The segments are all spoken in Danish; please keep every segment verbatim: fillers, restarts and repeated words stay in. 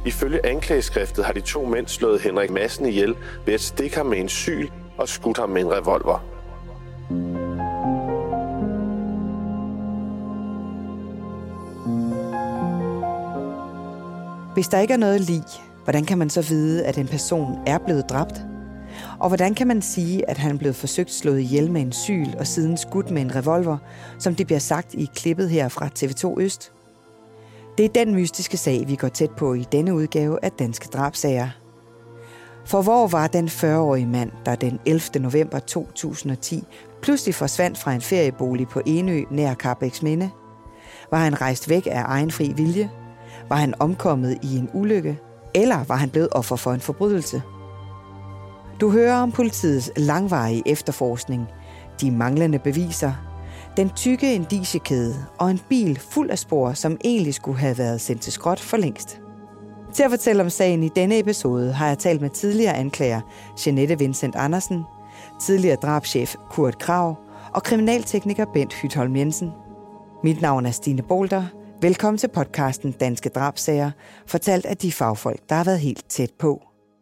Ifølge anklageskriftet har de to mænd slået Henrik Madsen ihjel ved at stikke ham med en syl og skudt ham med en revolver. Hvis der ikke er noget lig, hvordan kan man så vide, at en person er blevet dræbt? Og hvordan kan man sige, at han er blevet forsøgt slået ihjel med en syl og siden skudt med en revolver, som det bliver sagt i klippet her fra T V to Øst? Det er den mystiske sag, vi går tæt på i denne udgave af Danske Drabsager. For hvor var den fyrre-årige mand, der den ellevte november to tusind og ti pludselig forsvandt fra en feriebolig på Enø nær Karrebæksminde? Var han rejst væk af egen fri vilje? Var han omkommet i en ulykke? Eller var han blevet offer for en forbrydelse? Du hører om politiets langvarige efterforskning, de manglende beviser, den tykke indiciekæde og en bil fuld af spor, som egentlig skulle have været sendt til skrot for længst. Til at fortælle om sagen i denne episode har jeg talt med tidligere anklager Jeanette Vincent Andersen, tidligere drabschef Kurt Krag og kriminaltekniker Bent Hytholm Jensen. Mit navn er Stine Bolter. Velkommen til podcasten Danske Drabsager, fortalt af de fagfolk, der har været helt tæt på.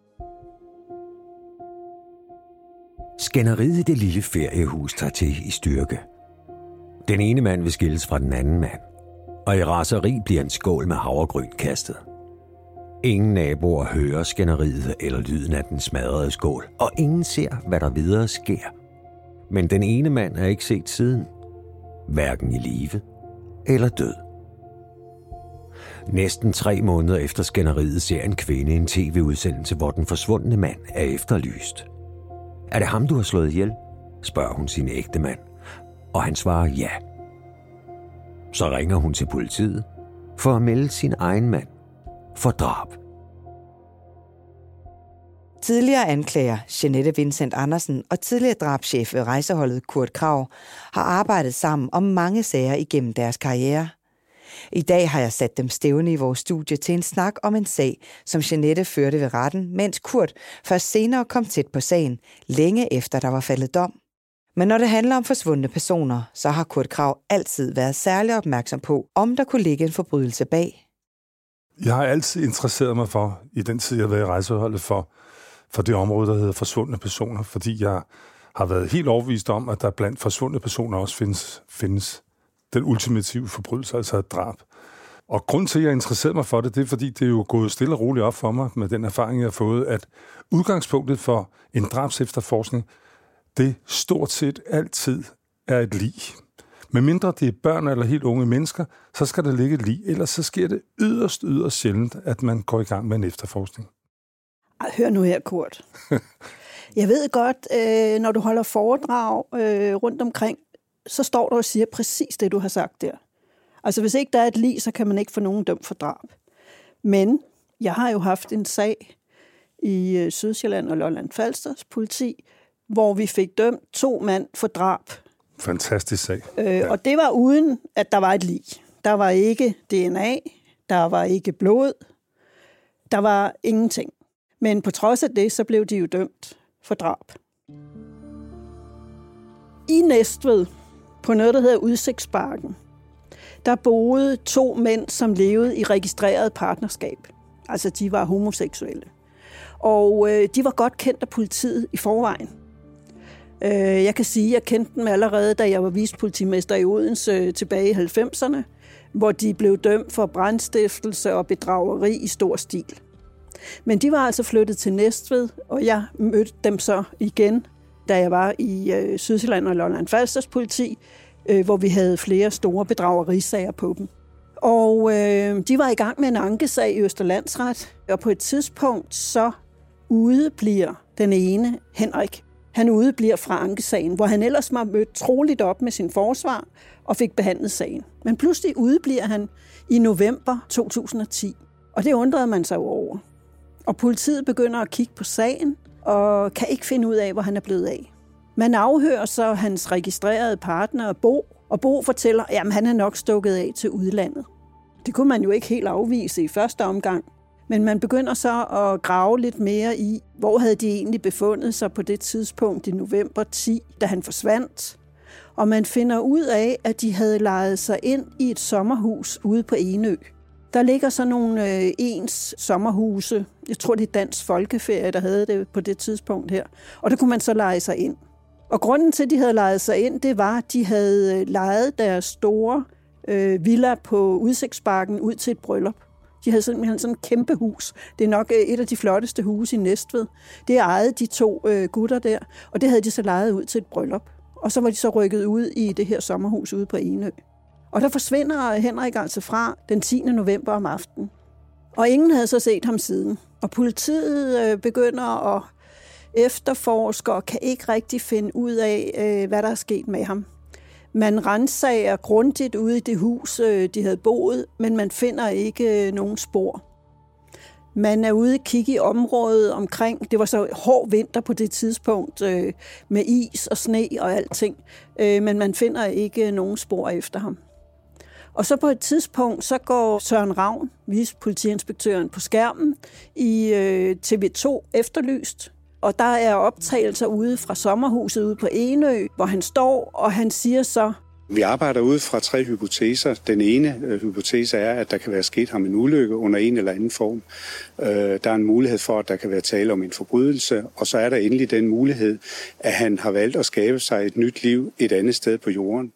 Skænderiet i det lille feriehus tager til i styrke. Den ene mand vil skilles fra den anden mand, og i raseri bliver en skål med havregryn kastet. Ingen naboer hører skænderiet eller lyden af den smadrede skål, og ingen ser, hvad der videre sker. Men den ene mand er ikke set siden, hverken i live eller død. Næsten tre måneder efter skænderiet ser en kvinde en tv-udsendelse, hvor den forsvundne mand er efterlyst. Er det ham, du har slået ihjel? Spørger hun sin ægtemand, og han svarer ja. Så ringer hun til politiet for at melde sin egen mand for drab. Tidligere anklager Jeanette Vincent Andersen og tidligere drabschef ved rejseholdet Kurt Krag har arbejdet sammen om mange sager igennem deres karriere. I dag har jeg sat dem stævne i vores studie til en snak om en sag, som Jeanette førte ved retten, mens Kurt først senere kom tæt på sagen, længe efter der var faldet dom. Men når det handler om forsvundne personer, så har Kurt Krag altid været særlig opmærksom på, om der kunne ligge en forbrydelse bag. Jeg har altid interesseret mig for, i den tid jeg har været i rejseholdet, for, for det område, der hedder forsvundne personer, fordi jeg har været helt overbevist om, at der blandt forsvundne personer også findes, findes den ultimative forbrydelse, altså et drab. Og grund til, at jeg interesserede mig for det, det er, fordi det er jo gået stille og roligt op for mig med den erfaring, jeg har fået, at udgangspunktet for en drabsefterforskning, det stort set altid er et lig. Med mindre det er børn eller helt unge mennesker, så skal der ligge et lig, ellers så sker det yderst, yderst sjældent, at man går i gang med en efterforskning. Hør nu her, Kurt. Jeg ved godt, øh, når du holder foredrag øh, rundt omkring, så står du og siger præcis det, du har sagt der. Altså, hvis ikke der er et lig, så kan man ikke få nogen dømt for drab. Men jeg har jo haft en sag i øh, Sydsjælland og Lolland-Falsters politi, hvor vi fik dømt to mand for drab. Fantastisk sag. Øh, ja. Og det var uden, at der var et lig. Der var ikke D N A, der var ikke blod, der var ingenting. Men på trods af det, så blev de jo dømt for drab. I Næstved, på noget, der hedder Udsigtsparken, der boede to mænd, som levede i registreret partnerskab. Altså, de var homoseksuelle. Og øh, de var godt kendt af politiet i forvejen. Øh, jeg kan sige, at jeg kendte dem allerede, da jeg var vicepolitimester i Odense tilbage i halvfemserne, hvor de blev dømt for brandstiftelse og bedrageri i stor stil. Men de var altså flyttet til Næstved, og jeg mødte dem så igen, da jeg var i øh, Sydsjælland og Lolland-Falsters politi, øh, hvor vi havde flere store bedragerisager på dem. Og øh, de var i gang med en ankesag i Østerlandsret, og på et tidspunkt så udebliver den ene, Henrik. Han udebliver fra ankesagen, hvor han ellers var mødt troligt op med sin forsvar og fik behandlet sagen. Men pludselig udebliver han i november to tusind og ti, og det undrede man sig over. Og politiet begynder at kigge på sagen og kan ikke finde ud af, hvor han er blevet af. Man afhører så hans registrerede partner, Bo, og Bo fortæller, at han er nok stukket af til udlandet. Det kunne man jo ikke helt afvise i første omgang, men man begynder så at grave lidt mere i, hvor havde de egentlig befundet sig på det tidspunkt i november ti, da han forsvandt. Og man finder ud af, at de havde lejet sig ind i et sommerhus ude på Enø. Der ligger så nogle øh, ens sommerhuse. Jeg tror, det er Dansk Folkeferie, der havde det på det tidspunkt her. Og der kunne man så leje sig ind. Og grunden til, at de havde lejet sig ind, det var, at de havde lejet deres store øh, villa på Udsigtsbakken ud til et bryllup. De havde simpelthen sådan et kæmpe hus. Det er nok et af de flotteste huse i Næstved. Det ejede de to øh, gutter der, og det havde de så lejet ud til et bryllup. Og så var de så rykket ud i det her sommerhus ude på Enø. Og der forsvinder Henrik altså fra den tiende november om aftenen. Og ingen havde så set ham siden. Og politiet øh, begynder at efterforske og kan ikke rigtig finde ud af, øh, hvad der er sket med ham. Man ransager grundigt ude i det hus, øh, de havde boet, men man finder ikke øh, nogen spor. Man er ude og kigge i området omkring. Det var så hård vinter på det tidspunkt, øh, med is og sne og alting. Øh, men man finder ikke nogen spor efter ham. Og så på et tidspunkt, så går Søren Ravn, vicepolitiinspektøren, på skærmen i øh, T V to Efterlyst. Og der er optagelser ude fra sommerhuset ude på Enø, hvor han står, og han siger så... Vi arbejder ud fra tre hypoteser. Den ene øh, hypotese er, at der kan være sket ham en ulykke under en eller anden form. Øh, der er en mulighed for, at der kan være tale om en forbrydelse. Og så er der endelig den mulighed, at han har valgt at skabe sig et nyt liv et andet sted på jorden.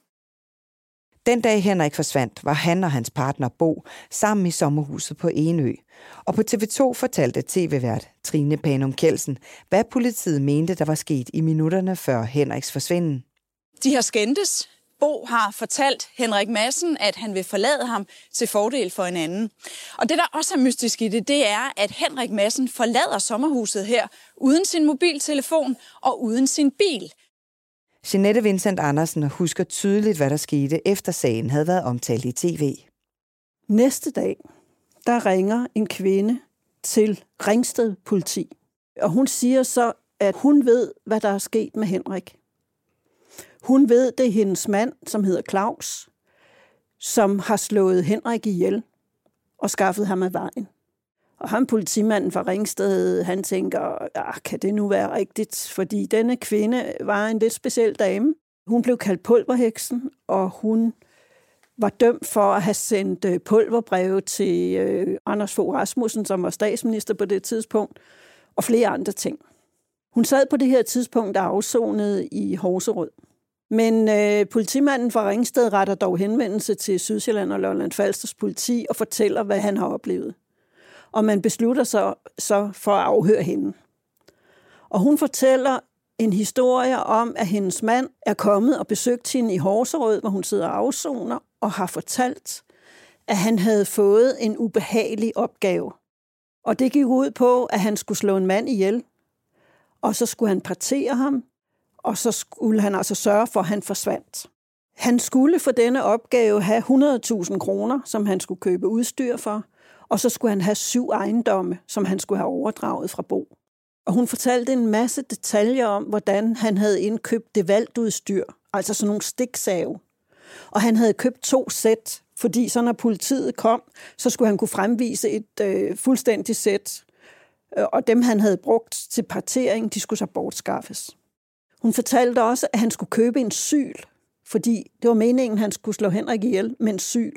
Den dag Henrik forsvandt, var han og hans partner Bo sammen i sommerhuset på Enø. Og på T V to fortalte tv-vært Trine Panum Kjeldsen, hvad politiet mente, der var sket i minutterne før Henriks forsvinden. De har skændtes. Bo har fortalt Henrik Madsen, at han vil forlade ham til fordel for en anden. Og det, der også er mystisk i det, det er, at Henrik Madsen forlader sommerhuset her uden sin mobiltelefon og uden sin bil. Jeanette Vincent Andersen husker tydeligt, hvad der skete, efter sagen havde været omtalt i tv. Næste dag, der ringer en kvinde til Ringsted politi. Og hun siger så, at hun ved, hvad der er sket med Henrik. Hun ved, det er hendes mand, som hedder Claus, som har slået Henrik ihjel og skaffet ham af vejen. Og ham, politimanden fra Ringsted, han tænker, ah, kan det nu være rigtigt? Fordi denne kvinde var en lidt speciel dame. Hun blev kaldt pulverheksen, og hun var dømt for at have sendt pulverbreve til øh, Anders Fogh Rasmussen, som var statsminister på det tidspunkt, og flere andre ting. Hun sad på det her tidspunkt og afsonede i Horserød. Men øh, politimanden fra Ringsted retter dog henvendelse til Sydsjælland og Lolland Falsters politi og fortæller, hvad han har oplevet. Og man beslutter sig så for at afhøre hende. Og hun fortæller en historie om, at hendes mand er kommet og besøgt hende i Horserød, hvor hun sidder og afsoner, og har fortalt, at han havde fået en ubehagelig opgave. Og det gik ud på, at han skulle slå en mand ihjel, og så skulle han partere ham, og så skulle han altså sørge for, at han forsvandt. Han skulle for denne opgave have hundrede tusind kroner, som han skulle købe udstyr for, og så skulle han have syv ejendomme, som han skulle have overdraget fra Bo. Og hun fortalte en masse detaljer om, hvordan han havde indkøbt det valgudstyr, altså sådan nogle stiksave. Og han havde købt to sæt, fordi så når politiet kom, så skulle han kunne fremvise et øh, fuldstændigt sæt. Og dem, han havde brugt til partering, de skulle så bortskaffes. Hun fortalte også, at han skulle købe en syl, fordi det var meningen, at han skulle slå Henrik ihjel med en syl.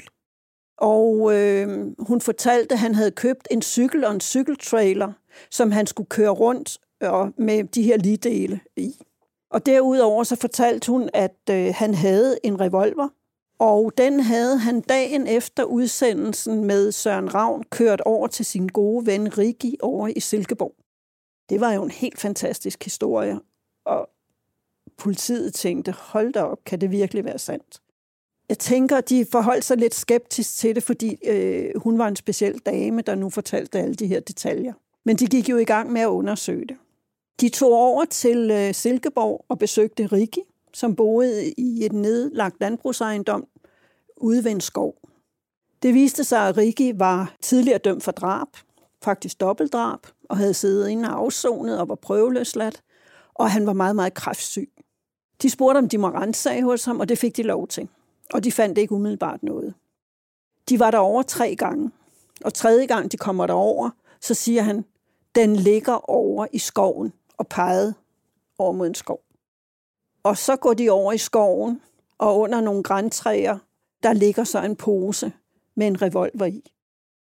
Og øh, hun fortalte, at han havde købt en cykel og en cykeltrailer, som han skulle køre rundt og med de her ligdele i. Og derudover så fortalte hun, at øh, han havde en revolver, og den havde han dagen efter udsendelsen med Søren Ravn kørt over til sin gode ven Rikki over i Silkeborg. Det var jo en helt fantastisk historie, og politiet tænkte, hold da op, kan det virkelig være sandt? Jeg tænker, de forholdt sig lidt skeptisk til det, fordi øh, hun var en speciel dame, der nu fortalte alle de her detaljer. Men de gik jo i gang med at undersøge det. De tog over til øh, Silkeborg og besøgte Rikki, som boede i et nedlagt landbrugsejendom ude ved en skov. Det viste sig, at Rikki var tidligere dømt for drab, faktisk dobbeltdrab, og havde siddet inde og afsonet og var prøveløsladt, og han var meget, meget kræftsyg. De spurgte, om de må ransage hos ham, og det fik de lov til. Og de fandt ikke umiddelbart noget. De var derover tre gange, og tredje gang de kommer derover, så siger han, den ligger over i skoven, og pegede over mod en skov. Og så går de over i skoven, og under nogle grantræer, der ligger så en pose med en revolver i.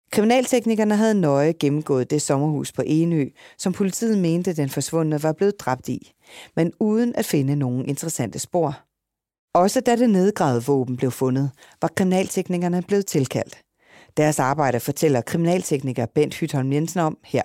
Kriminalteknikerne havde nøje gennemgået det sommerhus på Enø, som politiet mente, den forsvundne var blevet dræbt i, men uden at finde nogen interessante spor. Også da det nedgravede våben blev fundet, var kriminalteknikerne blevet tilkaldt. Deres arbejde fortæller kriminaltekniker Bent Hytholm Jensen om her.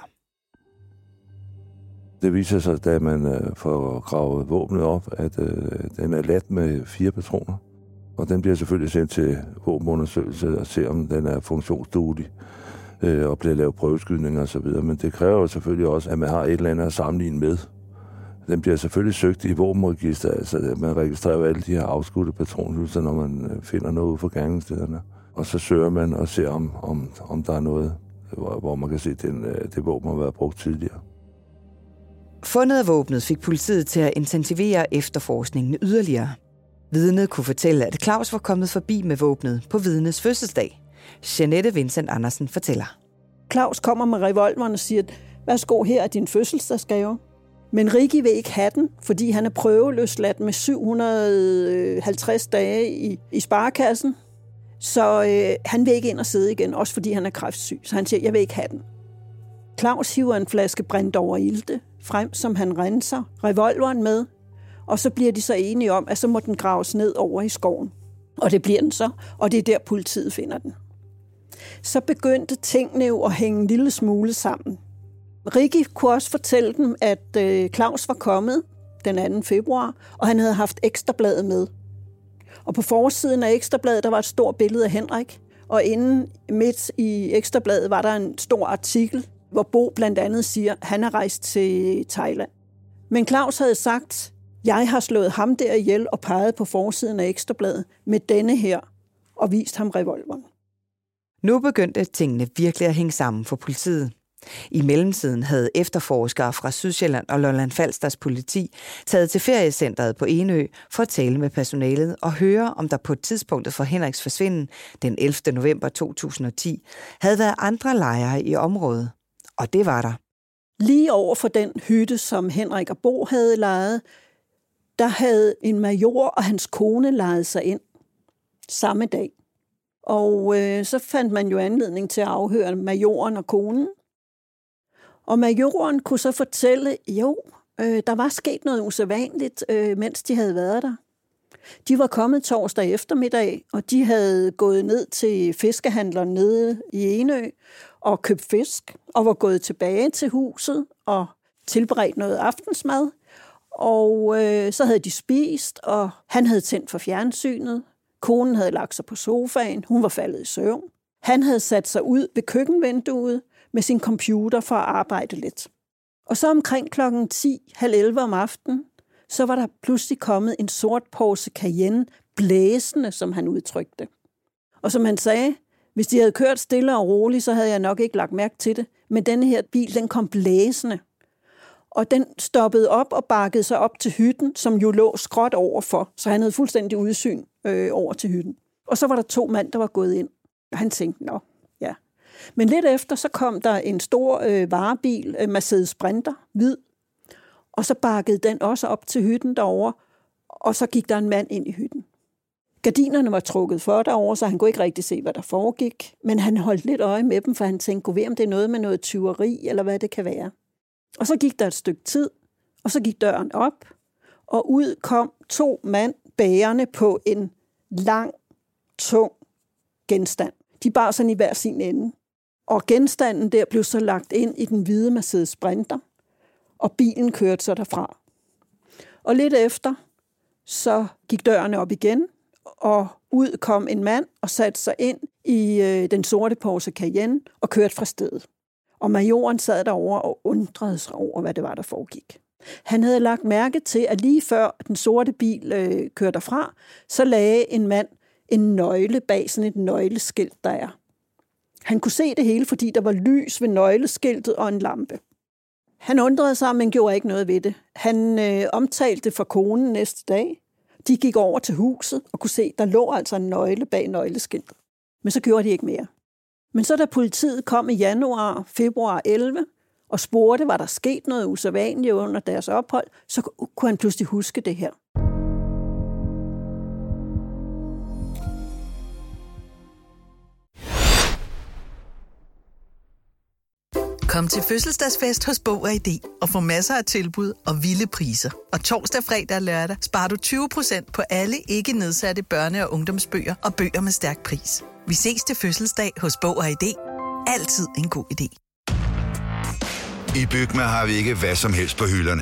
Det viser sig, da man øh, får gravet våbnet op, at øh, den er ladt med fire patroner. Og den bliver selvfølgelig sendt til våbenundersøgelse og se, om den er funktionsduelig øh, og bliver lavet prøveskydninger osv. Men det kræver jo selvfølgelig også, at man har et eller andet at sammenligne med. Den bliver selvfølgelig søgt i våbenregister, altså man registrerer alle de her afskudte patronhylser, når man finder noget ude for gerningsstederne. Og så søger man og ser, om, om, om der er noget, hvor, hvor man kan se, at den, det våben har været brugt tidligere. Fundet af våbnet fik politiet til at intensivere efterforskningen yderligere. Vidnet kunne fortælle, at Claus var kommet forbi med våbnet på vidnets fødselsdag. Jeanette Vincent Andersen fortæller. Claus kommer med revolveren og siger, værsgo, her er din fødselsdagsgave. Men Ricky vil ikke have den, fordi han er prøveløsladt med syv hundrede og halvtreds dage i, i sparekassen. Så øh, han vil ikke ind og sidde igen, også fordi han er kræftsyg. Så han siger, jeg vil ikke have den. Claus hiver en flaske brændt over ilte frem, som han renser revolveren med. Og så bliver de så enige om, at så må den graves ned over i skoven. Og det bliver den så, og det er der politiet finder den. Så begyndte tingene jo at hænge en lille smule sammen. Ricky kunne også fortælle dem, at øh, Claus var kommet den anden februar, og han havde haft Ekstrabladet med. Og på forsiden af Ekstrabladet, der var et stort billede af Henrik, og inde midt i Ekstrabladet var der en stor artikel, hvor Bo blandt andet siger, at han er rejst til Thailand. Men Claus havde sagt, jeg har slået ham der ihjel og peget på forsiden af Ekstrabladet med denne her, og vist ham revolveren. Nu begyndte tingene virkelig at hænge sammen for politiet. I mellemtiden havde efterforskere fra Sydsjælland og Lolland Falsters politi taget til feriecentret på Enø for at tale med personalet og høre, om der på tidspunktet for Henriks forsvinden den ellevte november to tusind og ti havde været andre lejre i området. Og det var der. Lige over for den hytte, som Henrik og Bo havde lejet, der havde en major og hans kone lejet sig ind samme dag. Og øh, så fandt man jo anledning til at afhøre majoren og konen. Og majoren kunne så fortælle, jo, øh, der var sket noget usædvanligt, øh, mens de havde været der. De var kommet torsdag eftermiddag, og de havde gået ned til fiskehandleren nede i Enø og købt fisk, og var gået tilbage til huset og tilberedt noget aftensmad. Og øh, så havde de spist, og han havde tændt for fjernsynet. Konen havde lagt sig på sofaen, hun var faldet i søvn. Han havde sat sig ud ved køkkenvinduet med sin computer for at arbejde lidt. Og så omkring klokken ti, halv elleve om aftenen, så var der pludselig kommet en sort Porsche Cayenne, blæsende, som han udtrykte. Og som han sagde, hvis de havde kørt stille og roligt, så havde jeg nok ikke lagt mærke til det. Men denne her bil, den kom blæsende. Og den stoppede op og bakkede sig op til hytten, som jo lå skråt overfor. Så han havde fuldstændig udsyn øh, over til hytten. Og så var der to mænd, der var gået ind. Og han tænkte, nå, ja. Men lidt efter, så kom der en stor øh, varebil, øh, Mercedes Sprinter, hvid. Og så bakkede den også op til hytten derovre. Og så gik der en mand ind i hytten. Gardinerne var trukket for derovre, så han kunne ikke rigtig se, hvad der foregik. Men han holdt lidt øje med dem, for han tænkte, gå ved, om det er noget med noget tyveri, eller hvad det kan være. Og så gik der et stykke tid, og så gik døren op, og ud kom to mand bærende på en lang, tung genstand. De bar sådan i hver sin ende. Og genstanden der blev så lagt ind i den hvide Mercedes Sprinter, og bilen kørte så derfra. Og lidt efter, så gik dørene op igen, og ud kom en mand og satte sig ind i øh, den sorte Porsche Cayenne og kørte fra stedet. Og majoren sad derovre og undrede sig over, hvad det var, der foregik. Han havde lagt mærke til, at lige før den sorte bil øh, kørte derfra, så lagde en mand en nøgle bag sådan et nøgleskilt, der er. Han kunne se det hele, fordi der var lys ved nøgleskiltet og en lampe. Han undrede sig, men gjorde ikke noget ved det. Han øh, omtalte for konen næste dag. De gik over til huset og kunne se, der lå altså en nøgle bag nøgleskiltet. Men så gjorde de ikke mere. Men så da politiet kom i januar, februar elleve og spurgte, var der sket noget usædvanligt under deres ophold, så kunne han pludselig huske det her. Kom til fødselsdagsfest hos Bog og I D og få masser af tilbud og vilde priser. Og torsdag, fredag og lørdag sparer du tyve procent på alle ikke nedsatte børne- og ungdomsbøger og bøger med stærk pris. Vi ses til fødselsdag hos Bog og I D. Altid en god idé. I Bygma har vi ikke hvad som helst på hylderne.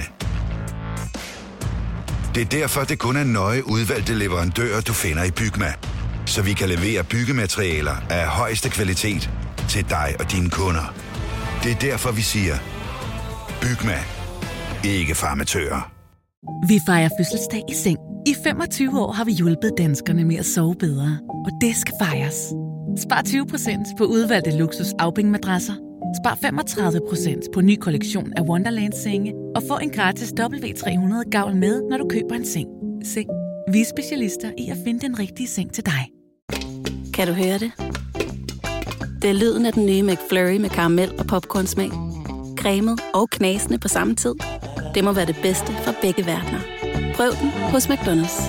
Det er derfor, det kun er nøje udvalgte leverandører, du finder i Bygma. Så vi kan levere byggematerialer af højeste kvalitet til dig og dine kunder. Det er derfor, vi siger, Bygma. Ikke farmatører. Vi fejrer fødselsdag i seng. I femogtyve år har vi hjulpet danskerne med at sove bedre. Og det skal fejres. Spar tyve procent på udvalgte luksus afbængmadrasser. Spar femogtredive procent på ny kollektion af Wonderland-senge. Og få en gratis W tre hundrede gavl med, når du køber en seng. Seng. Vi er specialister i at finde den rigtige seng til dig. Kan du høre det? Det er lyden af den nye McFlurry med karamel og popcornsmag. Cremet og knasende på samme tid. Det må være det bedste fra begge verdener. Prøv den hos McDonald's.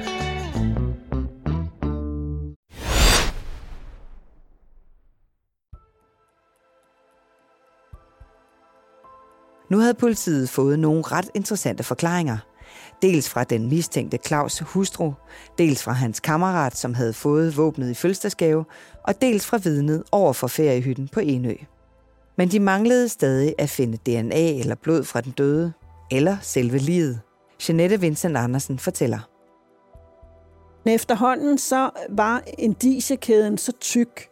Nu havde politiet fået nogle ret interessante forklaringer. Dels fra den mistænkte Claus' hustru, dels fra hans kammerat, som havde fået våbnet i fødselsdagsgave, og dels fra vidnet over for feriehytten på Enø. Men de manglede stadig at finde D N A eller blod fra den døde, eller selve liget. Jeanette Vincent Andersen fortæller. Efterhånden så var indiciekæden så tyk,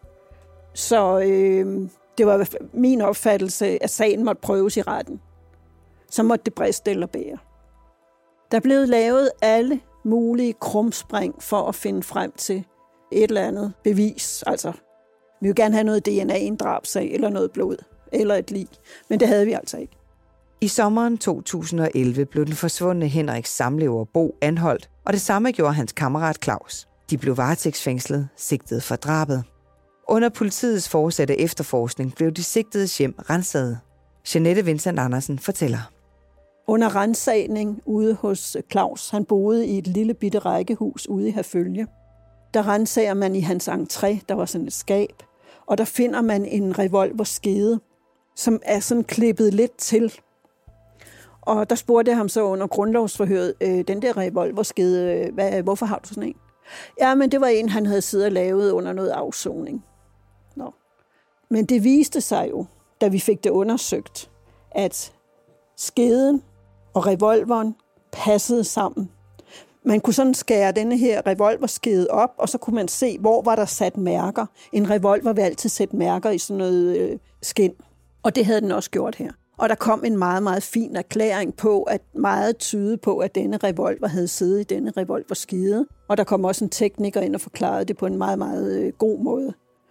så øh, det var min opfattelse, at sagen måtte prøves i retten. Så måtte det briste eller bære. Der blev lavet alle mulige krumspring for at finde frem til et eller andet bevis. Altså, vi vil gerne have noget D N A i en drabsag, eller noget blod, eller et lig. Men det havde vi altså ikke. I sommeren to tusind og elleve blev den forsvundne Henriks samlever Bo anholdt, og det samme gjorde hans kammerat Claus. De blev varetægtsfængslet, sigtet for drabet. Under politiets fortsatte efterforskning blev de sigtedes hjem ransaget. Jeanette Vincent Andersen fortæller. Under ransagning ude hos Claus, han boede i et lille bitte rækkehus ude i Herfølge. Der ransager man i hans entré, der var sådan et skab, og der finder man en revolverskede, som er sådan klippet lidt til. Og der spurgte jeg ham så under grundlovsforhøret, øh, den der revolverskede, hvad, hvorfor har du sådan en? Ja, men det var en, han havde siddet og lavet under noget afsoning. Nå. Men det viste sig jo, da vi fik det undersøgt, at skeden og revolveren passede sammen. Man kunne sådan skære denne her revolverskede op, og så kunne man se, hvor var der sat mærker. En revolver vil altid sætte mærker i sådan noget øh, skind, og det havde den også gjort her. Og der kom en meget, meget fin erklæring på, at meget tyde på, at denne revolver havde siddet i denne revolverskede. Og der kom også en tekniker ind og forklarede det på en meget, meget øh, god måde.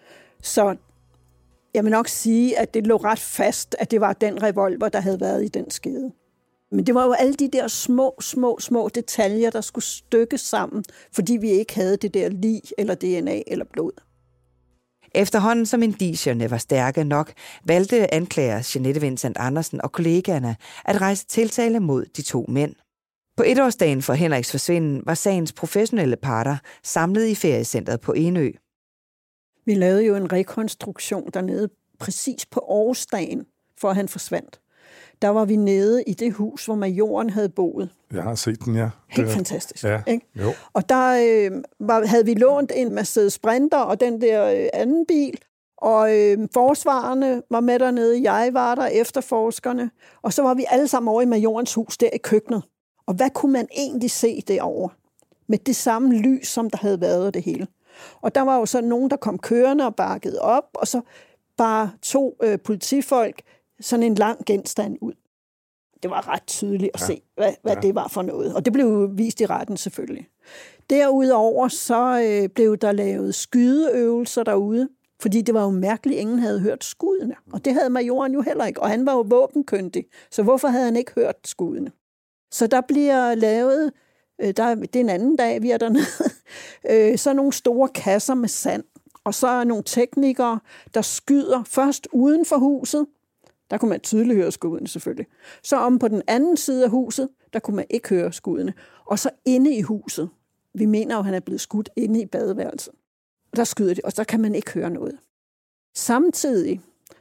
Så jeg vil nok sige, at det lå ret fast, at det var den revolver, der havde været i den skede. Men det var jo alle de der små, små, små detaljer, der skulle stykkes sammen, fordi vi ikke havde det der lig, eller D N A, eller blod. Efterhånden som indicierne var stærke nok, valgte anklager Jeanette Vincent Andersen og kollegaerne at rejse tiltale mod de to mænd. På etårsdagen for Henriks forsvinden var sagens professionelle parter samlet i feriecentret på Enø. Vi lavede jo en rekonstruktion dernede præcis på årsdagen, for at han forsvandt. Der var vi nede i det hus, hvor majoren havde boet. Jeg har set den, ja. Helt fantastisk. Ja, ikke? Jo. Og der øh, var, havde vi lånt en Mercedes Sprinter og den der øh, anden bil, og øh, forsvarerne var med dernede, jeg var der, efterforskerne, og så var vi alle sammen over i majorens hus der i køkkenet. Og hvad kunne man egentlig se derovre? Med det samme lys, som der havde været det hele. Og der var jo så nogen, der kom kørende og bakkede op, og så bare to øh, politifolk sådan en lang genstand ud. Det var ret tydeligt at ja. se, hvad, hvad ja. det var for noget. Og det blev vist i retten selvfølgelig. Derudover så øh, blev der lavet skydeøvelser derude, fordi det var jo mærkeligt, ingen havde hørt skuddene. Og det havde majoren jo heller ikke, og han var jo våbenkyndig. Så hvorfor havde han ikke hørt skuddene? Så der bliver lavet, øh, der, det er en anden dag, vi er dernede, øh, så nogle store kasser med sand. Og så er nogle teknikere, der skyder først uden for huset. Der kunne man tydeligt høre skuddene selvfølgelig. Så om på den anden side af huset, der kunne man ikke høre skuddene. Og så inde i huset. Vi mener jo, at han er blevet skudt inde i badeværelset. Og der skyder det, og så kan man ikke høre noget. Samtidig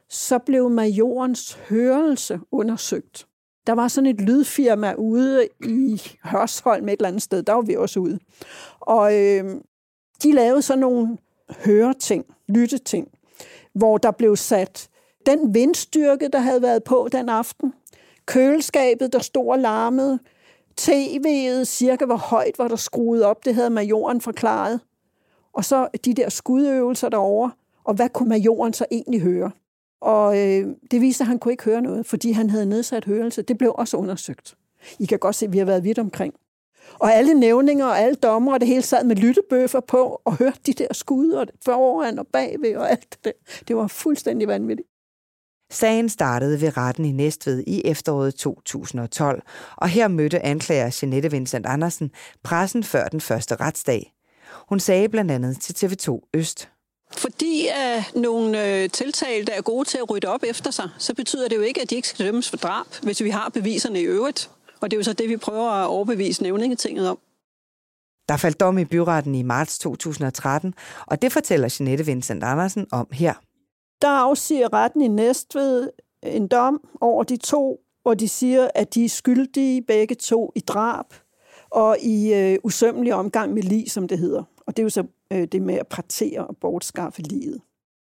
så blev majorens hørelse undersøgt. Der var sådan et lydfirma ude i Hørsholm et eller andet sted, der var vi også ude. Og øh, de lavede sådan nogle høreting, lytteting, hvor der blev sat den vindstyrke, der havde været på den aften, køleskabet, der stod og larmede, tv'et, cirka hvor højt var der skruet op, det havde majoren forklaret. Og så de der skudøvelser derovre, og hvad kunne majoren så egentlig høre? Og øh, det viste, at han kunne ikke høre noget, fordi han havde nedsat hørelse. Det blev også undersøgt. I kan godt se, at vi har været vidt omkring. Og alle nævninger og alle dommer og det hele sad med lyttebøffer på og hørte de der skud og foran og bagved og alt det der. Det var fuldstændig vanvittigt. Sagen startede ved retten i Næstved i efteråret to tusind og tolv, og her mødte anklager Jeanette Vincent Andersen pressen før den første retsdag. Hun sagde blandt andet til T V to Øst. Fordi uh, nogle uh, tiltalte er gode til at rydde op efter sig, så betyder det jo ikke, at de ikke skal dømmes for drab, hvis vi har beviserne i øvrigt. Og det er jo så det, vi prøver at overbevise nævningetinget om. Der faldt dom i byretten i marts to tusind og tretten, og det fortæller Jeanette Vincent Andersen om her. Der afsiger retten i Næstved en dom over de to, hvor de siger, at de er skyldige begge to i drab og i øh, usømmelig omgang med lig, som det hedder. Og det er jo så øh, det med at partere og bortskaffe liget.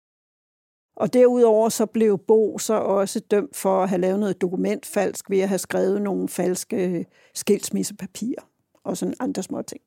Og derudover så blev Bo så også dømt for at have lavet noget dokumentfalsk ved at have skrevet nogle falske skilsmissepapirer og sådan andre små ting.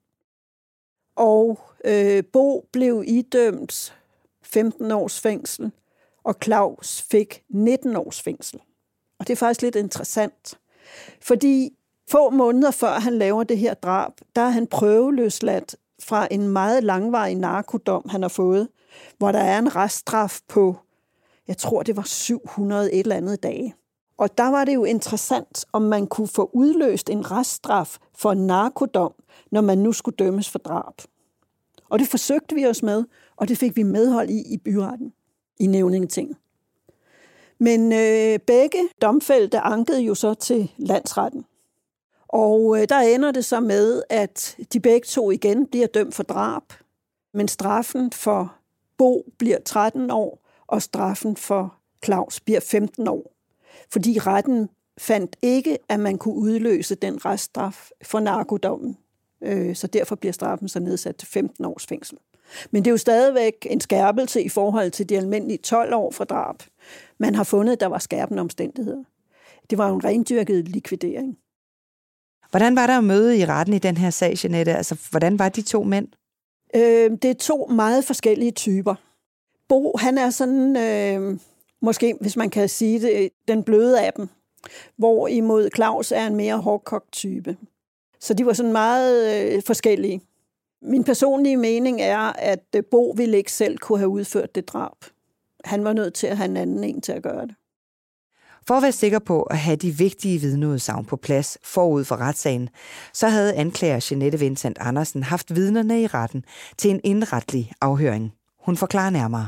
Og øh, Bo blev idømt femten års fængsel, og Claus fik nitten års fængsel. Og det er faktisk lidt interessant, fordi få måneder før han laver det her drab, der er han prøveløsladt fra en meget langvarig narkodom, han har fået, hvor der er en reststraf på, jeg tror det var syv hundrede et eller andet dage. Og der var det jo interessant, om man kunne få udløst en reststraf for en narkodom, når man nu skulle dømmes for drab. Og det forsøgte vi os med, og det fik vi medhold i i byretten, i nævningetinget. Men øh, begge domfældte ankede jo så til landsretten. Og øh, der ender det så med, at de begge to igen bliver dømt for drab, men straffen for Bo bliver tretten år, og straffen for Claus bliver femten år. Fordi retten fandt ikke, at man kunne udløse den reststraf for narkodommen. Så derfor bliver straffen så nedsat til femten års fængsel. Men det er jo stadigvæk en skærpelse i forhold til de almindelige tolv år for drab. Man har fundet, at der var skærpende omstændigheder. Det var jo en rendyrket likvidering. Hvordan var der at møde i retten i den her sag, Jeanette? Altså, hvordan var de to mænd? Øh, det er to meget forskellige typer. Bo, han er sådan, øh, måske hvis man kan sige det, den bløde af dem. Hvorimod Claus er en mere hårdkogt type. Så de var sådan meget øh, forskellige. Min personlige mening er, at øh, Bo ville ikke selv kunne have udført det drab. Han var nødt til at have en anden en til at gøre det. For at være sikker på at have de vigtige vidneudsagn på plads forud for retssagen, så havde anklager Jeanette Vincent Andersen haft vidnerne i retten til en indretlig afhøring. Hun forklarer nærmere.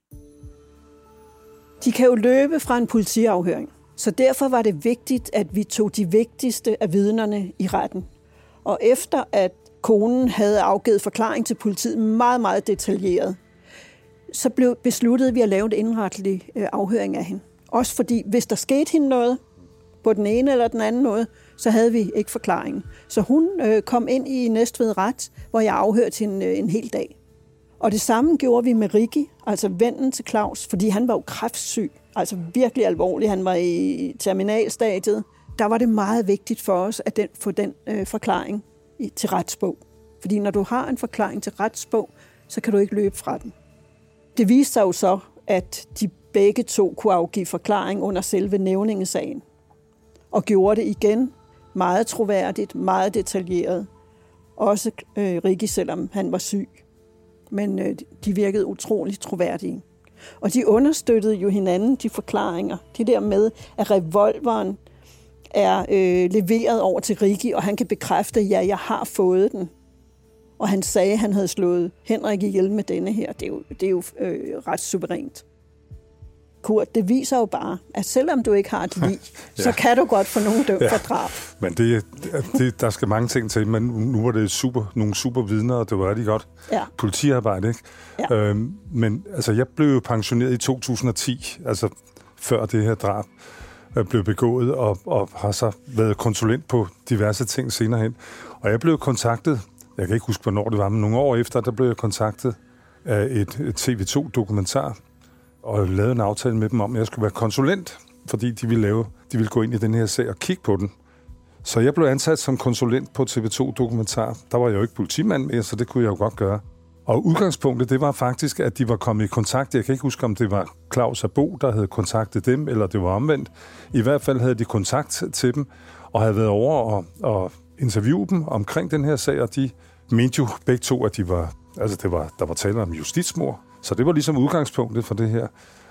De kan jo løbe fra en politiafhøring, så derfor var det vigtigt, at vi tog de vigtigste af vidnerne i retten. Og efter at konen havde afgivet forklaring til politiet meget, meget detaljeret, så blev besluttet vi at lave en indretlig afhøring af hende. Også fordi, hvis der skete hende noget på den ene eller den anden måde, så havde vi ikke forklaringen. Så hun øh, kom ind i Næstved Ret, hvor jeg afhørte hende øh, en hel dag. Og det samme gjorde vi med Ricky, altså vennen til Claus, fordi han var jo kræftsyg, altså virkelig alvorlig. Han var i terminalstadiet. Der var det meget vigtigt for os at den, få den øh, forklaring i, til retsbog. Fordi når du har en forklaring til retsbog, så kan du ikke løbe fra den. Det viste sig jo så, at de begge to kunne afgive forklaring under selve nævningesagen. Og gjorde det igen meget troværdigt, meget detaljeret. Også øh, Ricky, selvom han var syg. Men øh, de virkede utroligt troværdige. Og de understøttede jo hinanden, de forklaringer. Det der med, at revolveren er øh, leveret over til Ricky, og han kan bekræfte, ja, jeg har fået den. Og han sagde, at han havde slået Henrik ihjel med denne her. Det er jo, det er jo øh, ret suverænt. Kurt, det viser jo bare, at selvom du ikke har et lig, ja. så kan du godt få nogen dømt ja. for drab. Men det, det, der skal mange ting til, men nu var det super, nogle super vidner, og det var rigtig godt ja. politiarbejde, ikke? Ja. Øhm, men altså, jeg blev jo pensioneret i to tusind og ti, altså før det her drab blev begået, og, og har så været konsulent på diverse ting senere hen. Og jeg blev kontaktet, jeg kan ikke huske, hvornår det var, men nogle år efter, der blev jeg kontaktet af et, et T V to-dokumentar, og lavede en aftale med dem om, at jeg skulle være konsulent, fordi de ville, lave, de ville gå ind i den her sag og kigge på den. Så jeg blev ansat som konsulent på T V to-dokumentar. Der var jeg jo ikke politimand mere, så det kunne jeg jo godt gøre. Og udgangspunktet, det var faktisk, at de var kommet i kontakt. Jeg kan ikke huske, om det var Claus og Bo, der havde kontaktet dem, eller det var omvendt. I hvert fald havde de kontakt til dem, og havde været over og, og interviewe dem omkring den her sag, og de mente jo begge to, at de var, altså det var, der var tale om justitsmord. Så det var ligesom udgangspunktet for det her.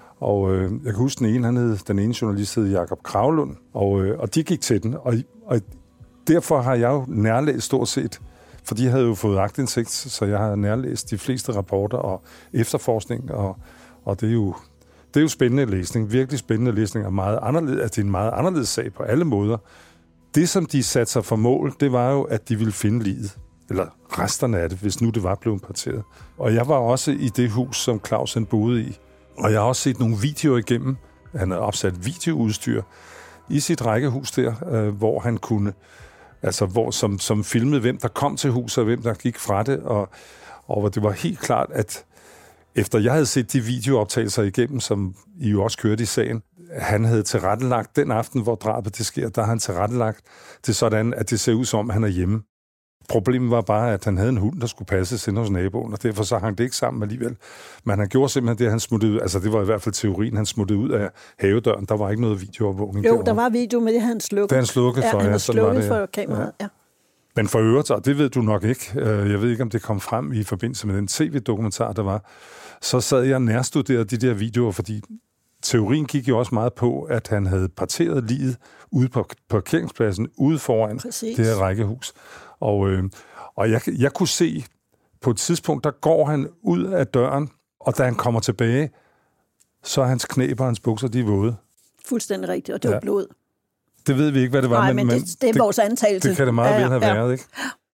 Og øh, jeg kan huske, den ene, han hed, den ene journalist hed Jakob Kravlund, og, øh, og de gik til den. Og, og derfor har jeg jo nærlæst stort set, for de havde jo fået aktindsigt, så jeg har nærlæst de fleste rapporter og efterforskning, og, og det er jo det er jo spændende læsning, virkelig spændende læsning, og meget anderledes, altså det er en meget anderledes sag på alle måder. Det, som de satte sig for mål, det var jo, at de ville finde liget, eller resterne af det, hvis nu det var blevet parteret. Og jeg var også i det hus, som Claus han boede i, og jeg har også set nogle videoer igennem. Han havde opsat videoudstyr i sit rækkehus der, øh, hvor han kunne, altså hvor, som, som filmede, hvem der kom til huset, og hvem der gik fra det, og, og det var helt klart, at efter jeg havde set de videooptagelser igennem, som I jo også kørte i sagen, han havde tilrettelagt den aften, hvor drabet det sker, der har han tilrettelagt det sådan, at det ser ud som, at han er hjemme. Problemet var bare, at han havde en hund, der skulle passes ind hos naboen, og derfor så hang det ikke sammen alligevel. Men han gjorde simpelthen det, han smuttede ud, altså det var i hvert fald teorien, han smuttede ud af havedøren. Der var ikke noget videoovervågning. Jo, derovre. Der var video, men det havde han slukket. Det han slukket for, ja. Han ja, havde slukket for det, kameraet, ja. ja. Men for øvrigt, og det ved du nok ikke, jeg ved ikke, om det kom frem i forbindelse med den tv-dokumentar, der var, så sad jeg og nærstuderede de der videoer, fordi teorien gik jo også meget på, at han havde parteret liget ude på parkeringspladsen, ude foran Præcis. det her rækkehus. Og, øh, og jeg, jeg kunne se, på et tidspunkt, der går han ud af døren, og da han kommer tilbage, så er hans knæ og hans bukser, de er våde. Fuldstændig rigtigt, og det var ja. blod. Det ved vi ikke, hvad det var, Nej, men, men det, det er det, vores antagelse. Det kan det meget ja, vel have ja. været, ikke?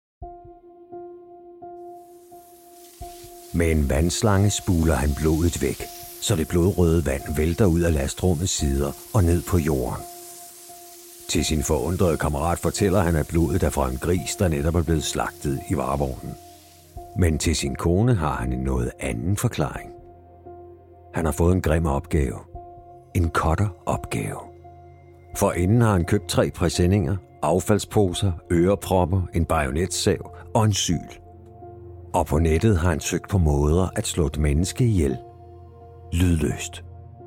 Med en vandslange spuler han blodet væk, så det blodrøde vand vælter ud af lastrummets sider og ned på jorden. Til sin forundrede kammerat fortæller han, at blodet er fra en gris, der netop er blevet slagtet i varevognen. Men til sin kone har han en noget anden forklaring. Han har fået en grim opgave. En cutter-opgave. For inden har han købt tre præsendinger, affaldsposer, ørepropper, en bajonetsav og en syl. Og på nettet har han søgt på måder at slå et menneske ihjel. Lydløst.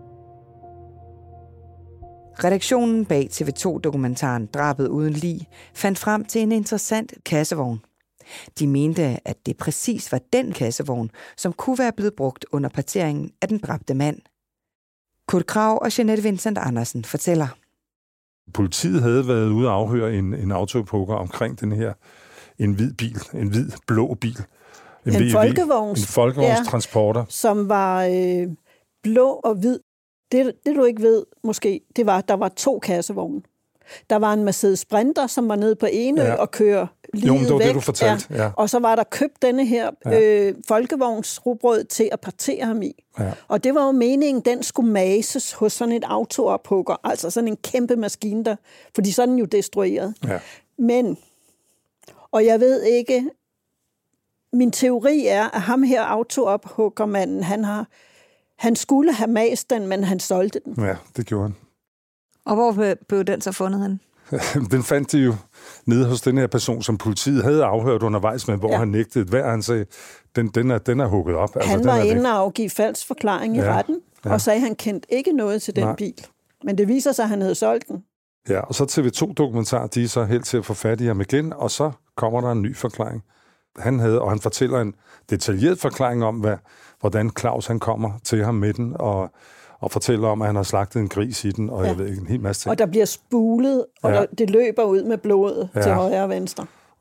Redaktionen bag T V to-dokumentaren Drabet uden lig fandt frem til en interessant kassevogn. De mente, at det præcis var den kassevogn, som kunne være blevet brugt under parteringen af den dræbte mand. Kurt Krag og Jeanette Vincent Andersen fortæller. Politiet havde været ude og afhøre en, en autopoker omkring den her, en hvid bil, en hvid blå bil. En, en folkevogns. En folkevognstransporter. Ja, som var øh, blå og hvid. Det, det du ikke ved måske, det var, at der var to kassevogne. Der var en Mercedes Sprinter, som var nede på Enø ja. og kører liget jo, men det var væk. Det, du fortalte. Ja. Ja. Og så var der købt denne her ja. øh, folkevognsrugbrød til at partere ham i. Ja. Og det var jo meningen, den skulle mases hos sådan et autoophugger. Altså sådan en kæmpe maskine der, fordi så er den jo destrueret. Ja. Men, og jeg ved ikke, min teori er, at ham her autoophuggermanden, han har Han skulle have mast den, men han solgte den. Ja, det gjorde han. Og hvor blev den så fundet hen? Den fandt de jo nede hos den her person, som politiet havde afhørt undervejs med, hvor ja. han nægtede hver. Han sagde, den, den, er, den er hugget op. Han altså, var inde og afgive falsk forklaring ja. i retten, ja. og sagde, at han kendte ikke noget til den Nej. bil. Men det viser sig, at han havde solgt den. Ja, og så T V to-dokumentar, de er så helt til at få fat i ham igen, og så kommer der en ny forklaring. Han havde, og han fortæller en detaljeret forklaring om, hvad, hvordan Claus han kommer til ham med den, og, og fortæller om, at han har slagtet en gris i den, og ja. jeg ved ikke, en hel masse ting. Og der bliver spulet, og ja. der, det løber ud med blodet ja. til højre og venstre.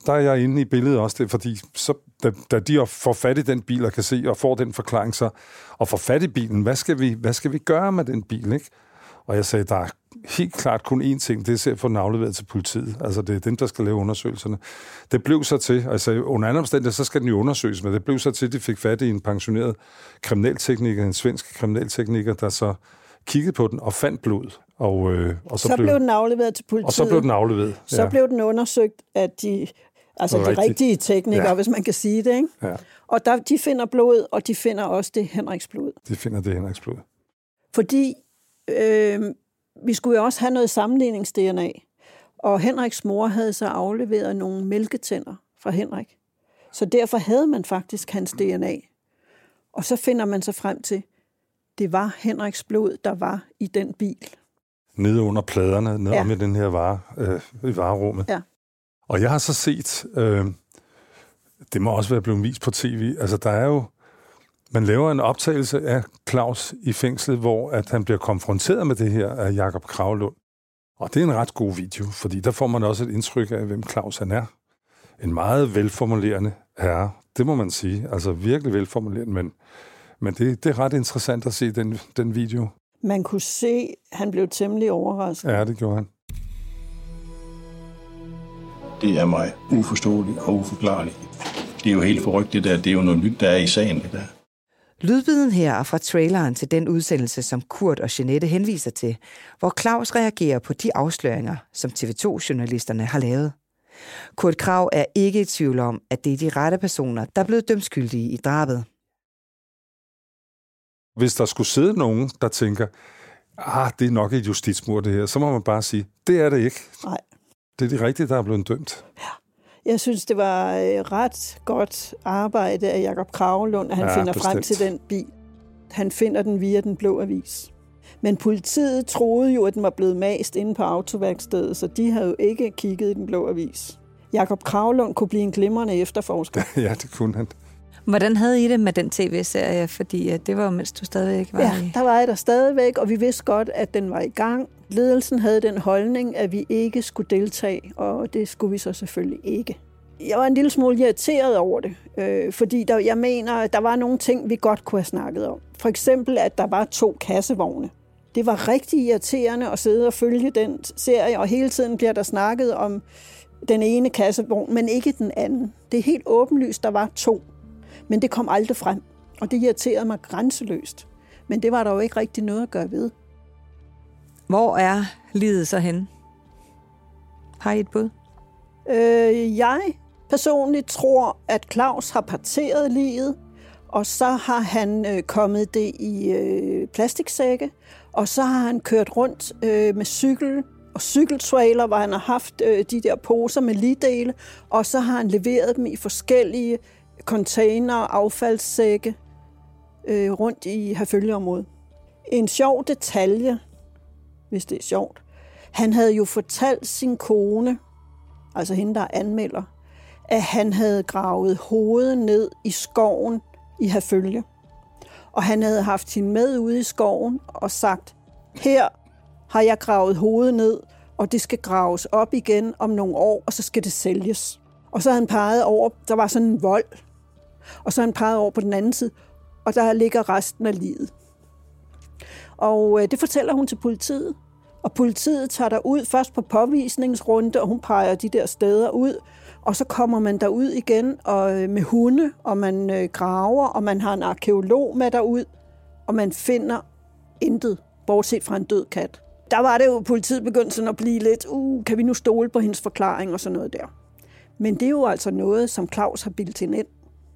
der er jeg inde i billedet også, det, fordi så, da, da de får fat i den bil og kan se og får den forklaring, så og får fat i bilen, hvad skal vi, hvad skal vi gøre med den bil, ikke? Og jeg sagde, der er helt klart kun én ting, det er at få den afleveret til politiet. Altså, det er dem, der skal lave undersøgelserne. Det blev så til, altså under andre omstændigheder, så skal den jo undersøges, men det blev så til, at de fik fat i en pensioneret kriminaltekniker, en svensk kriminaltekniker, der så kiggede på den og fandt blod. Og, øh, og så, så blev, blev den afleveret til politiet. Og så blev den afleveret. Så ja. blev den undersøgt af de, altså de rigtige, rigtige teknikere, ja. Hvis man kan sige det, ikke? Ja. Og der, de finder blod, og de finder også det Henriks blod. De finder det Henriks blod. Fordi øh, vi skulle jo også have noget sammenlignings-D N A. Og Henriks mor havde så afleveret nogle mælketænder fra Henrik. Så derfor havde man faktisk hans D N A. Og så finder man så frem til, det var Henriks blod, der var i den bil. Nede under pladerne, nede ja. med den her vare, øh, i varerummet. Ja. Og jeg har så set, øh, det må også være blevet vist på tv, altså der er jo, man laver en optagelse af Claus i fængslet, hvor at han bliver konfronteret med det her af Jakob Kragelund. Og det er en ret god video, fordi der får man også et indtryk af, hvem Claus han er. En meget velformulerende herre, det må man sige. Altså virkelig velformulerende, men, men det, det er ret interessant at se den, den video. Man kunne se, at han blev temmelig overrasket. Ja, det gjorde han. Det er mig uforståeligt og uforklarligt. Det er jo helt forrygt, det der. Det er jo noget nyt, der er i sagen, det der. Lydbiden her er fra traileren til den udsendelse, som Kurt og Jeanette henviser til, hvor Claus reagerer på de afsløringer, som T V to-journalisterne har lavet. Kurt Kragh er ikke i tvivl om, at det er de rette personer, der er blevet dømt skyldige i drabet. Hvis der skulle sidde nogen, der tænker, ah, det er nok et justitsmord det her, så må man bare sige, det er det ikke. Nej. Det er de rigtige, der er blevet dømt. Ja. Jeg synes, det var ret godt arbejde af Jakob Kragelund, at han ja, finder bestemt. frem til den bil. Han finder den via Den Blå Avis. Men politiet troede jo, at den var blevet mast inde på autoværkstedet, så de havde jo ikke kigget i Den Blå Avis. Jakob Kragelund kunne blive en glimrende efterforsker. Ja, det kunne han. Hvordan havde I det med den tv-serie? Fordi det var jo, mens du stadigvæk var ja, i... der var jeg der stadigvæk, og vi vidste godt, at den var i gang. Ledelsen havde den holdning, at vi ikke skulle deltage, og det skulle vi så selvfølgelig ikke. Jeg var en lille smule irriteret over det, øh, fordi der, jeg mener, der var nogle ting, vi godt kunne have snakket om. For eksempel, at der var to kassevogne. Det var rigtig irriterende at sidde og følge den serie, og hele tiden bliver der snakket om den ene kassevogn, men ikke den anden. Det er helt åbenlyst, der var to. Men det kom aldrig frem, og det irriterede mig grænseløst. Men det var der jo ikke rigtig noget at gøre ved. Hvor er livet så henne? Har I et bud? Øh, jeg personligt tror, at Claus har parteret livet, og så har han øh, kommet det i øh, plastiksække, og så har han kørt rundt øh, med cykel og cykeltrailer, hvor han har haft øh, de der poser med ligdele, og så har han leveret dem i forskellige container og affaldssække øh, rundt i Herfølgeområdet. En sjov detalje, hvis det er sjovt. Han havde jo fortalt sin kone, altså hende, der anmelder, at han havde gravet hovedet ned i skoven i Herfølge. Og han havde haft hende med ude i skoven og sagt, her har jeg gravet hovedet ned, og det skal graves op igen om nogle år, og så skal det sælges. Og så havde han peget over, der var sådan en vold, og så havde han peget over på den anden side, og der ligger resten af livet. Og øh, det fortæller hun til politiet. Og politiet tager der ud først på påvisningsrunde, og hun peger de der steder ud. Og så kommer man derud igen og, øh, med hunde, og man øh, graver, og man har en arkæolog med derud. Og man finder intet, bortset fra en død kat. Der var det jo, politiet begyndte sådan at blive lidt, uh, kan vi nu stole på hendes forklaring og sådan noget der. Men det er jo altså noget, som Claus har bildt hende ind.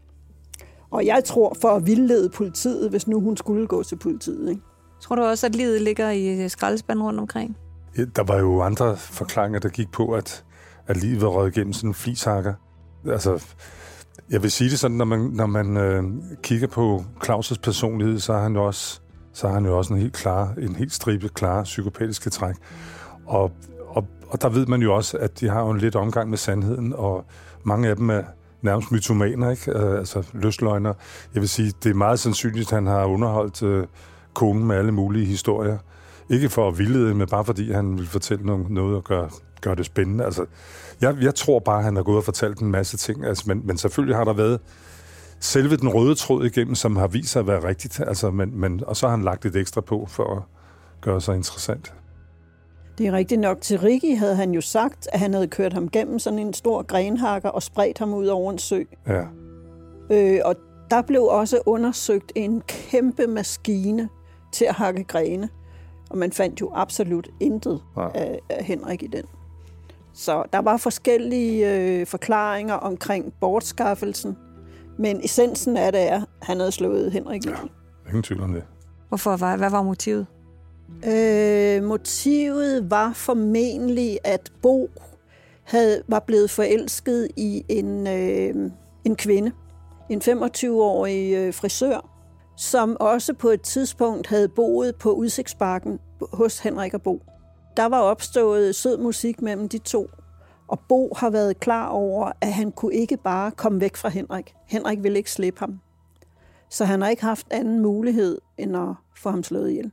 Og jeg tror, for at vildlede politiet, hvis nu hun skulle gå til politiet, ikke? Tror du også, at livet ligger i skraldespanden rundt omkring? Ja, der var jo andre forklaringer, der gik på, at, at livet var røget igennem sådan en flishakker. Altså, jeg vil sige det sådan, når man, når man øh, kigger på Claus' personlighed, så har han jo også, så har han jo også en helt klar, en helt stribe klare psykopatiske træk. Og, og, og der ved man jo også, at de har jo en lidt omgang med sandheden, og mange af dem er nærmest mytomaner, ikke? Altså løsløgner. Jeg vil sige, det er meget sandsynligt, at han har underholdt øh, konen med alle mulige historier. Ikke for at vildlede, men bare fordi han vil fortælle noget, noget og gøre, gør det spændende. Altså, jeg, jeg tror bare, at han har gået og fortalt en masse ting, altså, men, men selvfølgelig har der været selve den røde tråd igennem, som har vist sig at være rigtigt, altså, men, men, og så har han lagt et ekstra på for at gøre sig interessant. Det er rigtigt nok. Til Ricky havde han jo sagt, at han havde kørt ham gennem sådan en stor grenhakker og spredt ham ud over en sø. Ja. Øh, og der blev også undersøgt en kæmpe maskine til at hakke grene. Og man fandt jo absolut intet ja. af, af Henrik i den. Så der var forskellige øh, forklaringer omkring bortskaffelsen. Men essensen af det er, at han havde slået Henrik ihjel. Ja, ingen tvivl om det. Hvorfor var, hvad var motivet? Øh, motivet var formentlig, at Bo havde, var blevet forelsket i en, øh, en kvinde. En femogtyve-årig øh, frisør, som også på et tidspunkt havde boet på Udsigtsbakken hos Henrik og Bo. Der var opstået sød musik mellem de to, og Bo har været klar over, at han kunne ikke bare komme væk fra Henrik. Henrik ville ikke slippe ham. Så han har ikke haft anden mulighed, end at få ham slået ihjel.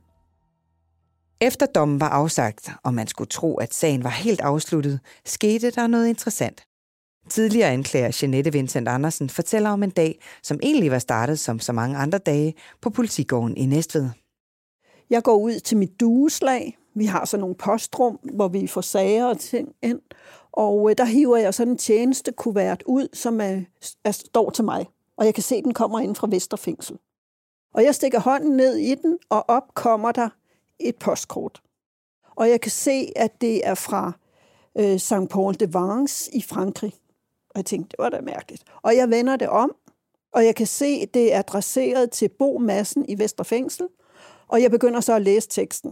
Efter dommen var afsagt, og man skulle tro, at sagen var helt afsluttet, skete der noget interessant. Tidligere anklager Jeanette Vincent Andersen fortæller om en dag, som egentlig var startet som så mange andre dage på Politigården i Næstved. Jeg går ud til mit dueslag. Vi har sådan nogle postrum, hvor vi får sager og ting ind. Og der hiver jeg sådan en tjenestekuvert ud, som er, er, står til mig. Og jeg kan se, at den kommer ind fra Vesterfængsel. Og jeg stikker hånden ned i den, og op kommer der et postkort. Og jeg kan se, at det er fra øh, Saint Paul de Vence i Frankrig. Og jeg tænkte, det var da mærkeligt. Og jeg vender det om, og jeg kan se, at det er adresseret til Bo Madsen i Vesterfængsel. Og jeg begynder så at læse teksten.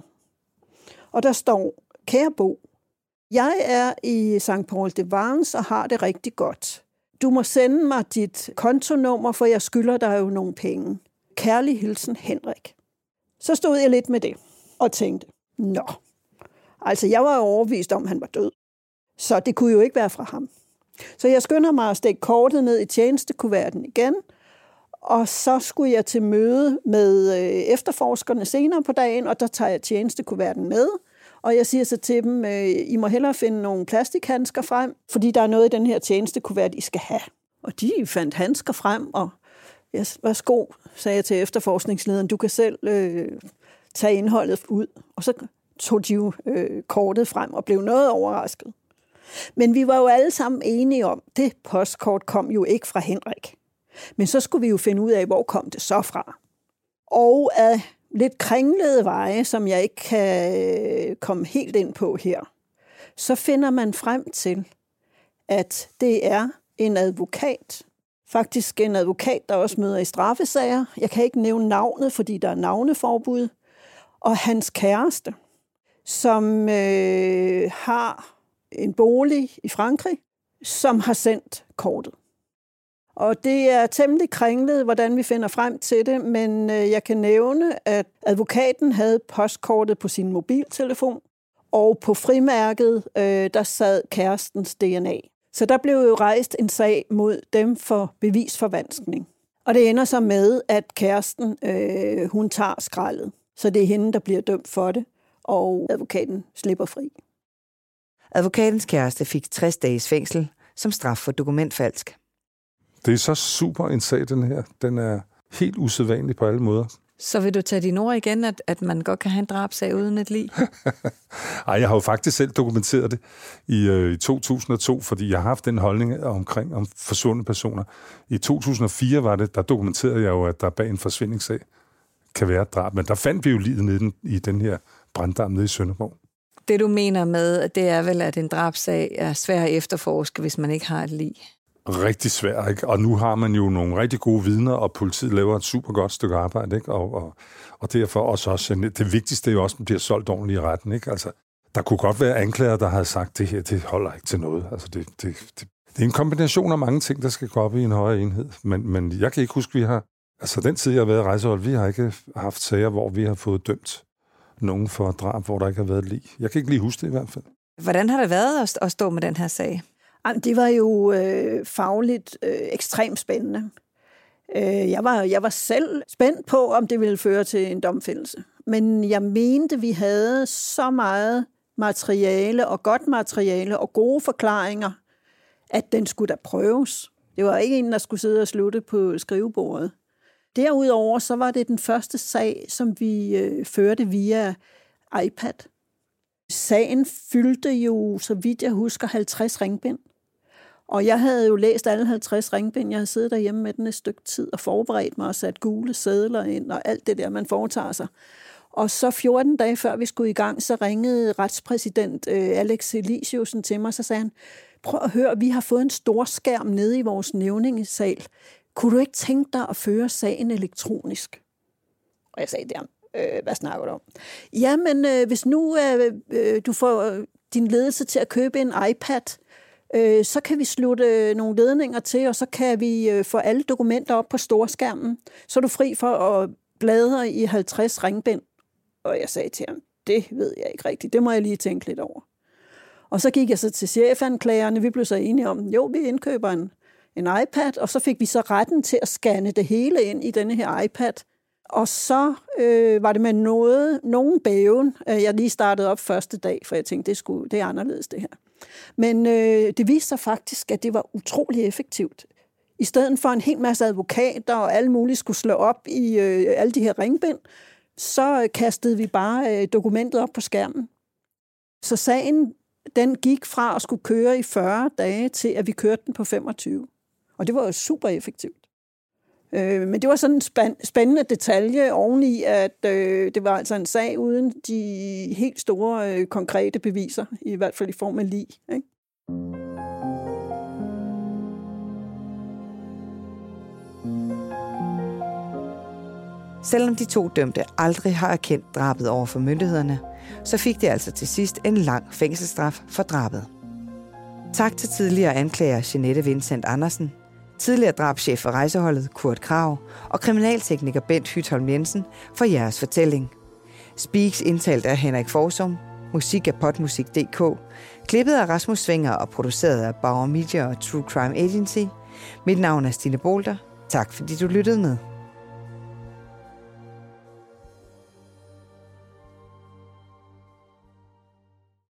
Og der står, kære Bo, jeg er i Saint Paul de Vence og har det rigtig godt. Du må sende mig dit kontonummer, for jeg skylder dig jo nogle penge. Kærlig hilsen, Henrik. Så stod jeg lidt med det og tænkte, nå, altså jeg var jo overbevist om, at han var død. Så det kunne jo ikke være fra ham. Så jeg skynder mig at stikke kortet ned i tjenestekuverten igen, og så skulle jeg til møde med efterforskerne senere på dagen, og der tager jeg tjenestekuverten med, og jeg siger så til dem, I må hellere finde nogle plastikhandsker frem, fordi der er noget i den her tjenestekuvert, I skal have. Og de fandt handsker frem, og ja, værsgo, sagde jeg til efterforskningslederen, du kan selv øh, tage indholdet ud. Og så tog de jo øh, kortet frem og blev noget overrasket. Men vi var jo alle sammen enige om, det postkort kom jo ikke fra Henrik. Men så skulle vi jo finde ud af, hvor kom det så fra. Og af lidt kringlede veje, som jeg ikke kan komme helt ind på her, så finder man frem til, at det er en advokat. Faktisk en advokat, der også møder i straffesager. Jeg kan ikke nævne navnet, fordi der er navneforbud. Og hans kæreste, som øh, har en bolig i Frankrig, som har sendt kortet. Og det er temmelig kringlet, hvordan vi finder frem til det, men øh, jeg kan nævne, at advokaten havde postkortet på sin mobiltelefon, og på frimærket, øh, der sad kærestens D N A. Så der blev jo rejst en sag mod dem for bevisforvanskning. Og det ender så med, at kæresten, øh, hun tager skraldet. Så det er hende, der bliver dømt for det, og advokaten slipper fri. Advokatens kæreste fik tres dages fængsel som straf for dokumentfalsk. Det er så super en sag, den her. Den er helt usædvanlig på alle måder. Så vil du tage dine ord igen, at, at man godt kan have en drabsag uden et lig? Ej, jeg har jo faktisk selv dokumenteret det i, øh, i to tusind og to, fordi jeg har haft den holdning omkring om forsvundne personer. I to tusind og fire var det, der dokumenterede jeg jo, at der bag en forsvindingssag kan være et drab. Men der fandt vi jo livet nede i den her branddam nede i Sønderborg. Det du mener med, det er vel, at en drabsag er svær at efterforske, hvis man ikke har et lig? Rigtig svært, ikke? Og nu har man jo nogle rigtig gode vidner, og politiet laver et super godt stykke arbejde, ikke? Og, og, og derfor også, også det vigtigste er jo også, at man bliver solgt ordentligt i retten, ikke? Altså, der kunne godt være anklager, der havde sagt, det her, det holder ikke til noget. Altså, det, det, det, det er en kombination af mange ting, der skal gå op i en højere enhed. Men, men jeg kan ikke huske, vi har... Altså, den tid, jeg har været i rejsehold, vi har ikke haft sager, hvor vi har fået dømt nogen for drab, hvor der ikke har været lig. Jeg kan ikke lige huske det i hvert fald. Hvordan har det været at stå med den her sag? Det var jo øh, fagligt øh, ekstremt spændende. Øh, jeg, var, jeg var selv spændt på, om det ville føre til en domfældelse. Men jeg mente, vi havde så meget materiale og godt materiale og gode forklaringer, at den skulle da prøves. Det var ikke en, der skulle sidde og slutte på skrivebordet. Derudover så var det den første sag, som vi øh, førte via iPad. Sagen fyldte jo, så vidt jeg husker, halvtreds ringbind. Og jeg havde jo læst alle halvtreds ringbind. Jeg havde siddet derhjemme med den et stykke tid og forberedt mig og sat gule sedler ind og alt det der, man foretager sig. Og så fjorten dage før vi skulle i gang, så ringede retspræsident øh, Alex Elisiusen til mig, så sagde han, prøv at høre, vi har fået en stor skærm nede i vores nævningesal. Kunne du ikke tænke dig at føre sagen elektronisk? Og jeg sagde der, øh, hvad snakker du om? Jamen, øh, hvis nu øh, øh, du får din ledelse til at købe en iPad, øh, så kan vi slutte øh, nogle ledninger til, og så kan vi øh, få alle dokumenter op på storskærmen. Så er du fri for at bladre i halvtreds ringbind. Og jeg sagde til ham, det ved jeg ikke rigtigt. Det må jeg lige tænke lidt over. Og så gik jeg så til chefanklagerne. Vi blev så enige om, jo, vi indkøber en, en iPad, og så fik vi så retten til at scanne det hele ind i denne her iPad. Og så øh, var det med noget, nogen bæven, jeg lige startede op første dag, for jeg tænkte, det, skulle, det er anderledes det her. Men øh, det viste sig faktisk, at det var utrolig effektivt. I stedet for en hel masse advokater og alle mulige skulle slå op i øh, alle de her ringbind, så kastede vi bare øh, dokumentet op på skærmen. Så sagen, den gik fra at skulle køre i fyrre dage til, at vi kørte den på femogtyve. Og det var jo super effektivt. Øh, men det var sådan en spændende detalje oveni, at øh, det var altså en sag uden de helt store øh, konkrete beviser, i hvert fald i form af lig, ikke? Selvom de to dømte aldrig har erkendt drabet over for myndighederne, så fik de altså til sidst en lang fængselsstraf for drabet. Tak til tidligere anklager Jeanette Vincent Andersen, tidligere drabschef for rejseholdet Kurt Krag og kriminaltekniker Bent Hytholm Jensen for jeres fortælling. Speaks indtalt af Henrik Forsum, musik af potmusik punktum d k, klippet af Rasmus Svinger og produceret af Bauer Media og True Crime Agency. Mit navn er Stine Bolter. Tak fordi du lyttede med.